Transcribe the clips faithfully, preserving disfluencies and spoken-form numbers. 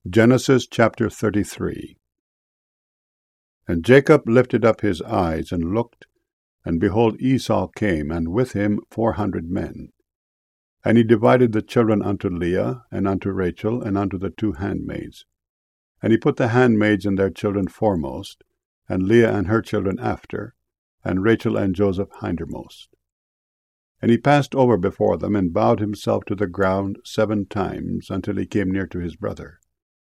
Genesis chapter thirty-three. And Jacob lifted up his eyes and looked, and behold, Esau came, and with him four hundred men. And he divided the children unto Leah, and unto Rachel, and unto the two handmaids. And he put the handmaids and their children foremost, and Leah and her children after, and Rachel and Joseph hindermost. And he passed over before them, and bowed himself to the ground seven times, until he came near to his brother.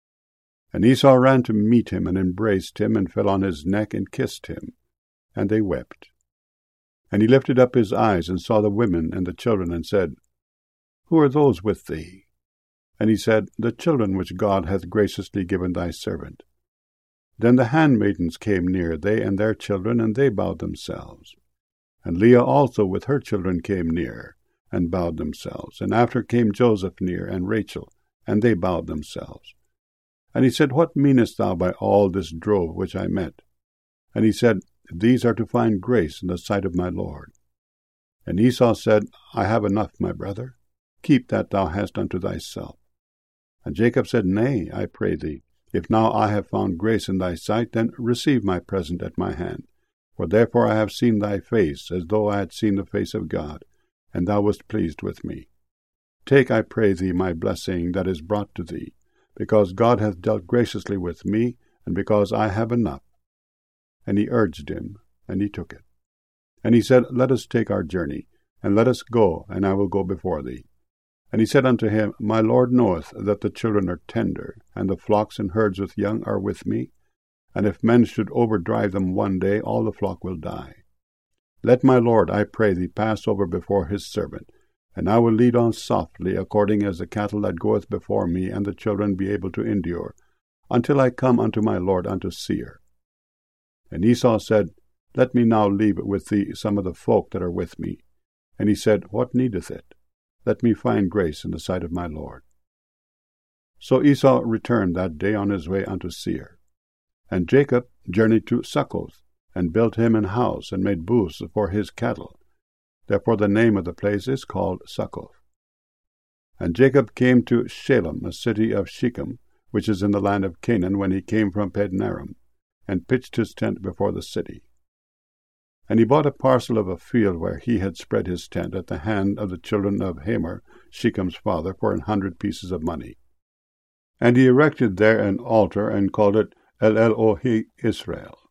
And Esau ran to meet him, and embraced him, and fell on his neck, and kissed him. And they wept. And he lifted up his eyes, and saw the women and the children, and said, Who are those with thee? And he said, The children which God hath graciously given thy servant. Then the handmaidens came near, they and their children, and they bowed themselves. And Leah also with her children came near, and bowed themselves. And after came Joseph near, and Rachel, and they bowed themselves. And he said, What meanest thou by all this drove which I met? And he said, These are to find grace in the sight of my Lord. And Esau said, I have enough, my brother. Keep that thou hast unto thyself. And Jacob said, Nay, I pray thee, if now I have found grace in thy sight, then receive my present at my hand. For therefore I have seen thy face, as though I had seen the face of God, and thou wast pleased with me. Take, I pray thee, my blessing that is brought to thee, because God hath dealt graciously with me, and because I have enough. And he urged him, and he took it. And he said, Let us take our journey, and let us go, and I will go before thee. And he said unto him, My Lord knoweth that the children are tender, and the flocks and herds with young are with me, and if men should overdrive them one day, all the flock will die. Let my Lord, I pray thee, pass over before his servant, and I will lead on softly, according as the cattle that goeth before me, and the children be able to endure, until I come unto my Lord unto Seir. And Esau said, Let me now leave with thee some of the folk that are with me. And he said, What needeth it? Let me find grace in the sight of my Lord. So Esau returned that day on his way unto Seir. And Jacob journeyed to Succoth, and built him an house, and made booths for his cattle. Therefore the name of the place is called Succoth. And Jacob came to Shalem, a city of Shechem, which is in the land of Canaan, when he came from Padanaram, and pitched his tent before the city. And he bought a parcel of a field where he had spread his tent at the hand of the children of Hamor, Shechem's father, for an hundred pieces of money. And he erected there an altar, and called it El-Elohe Israel.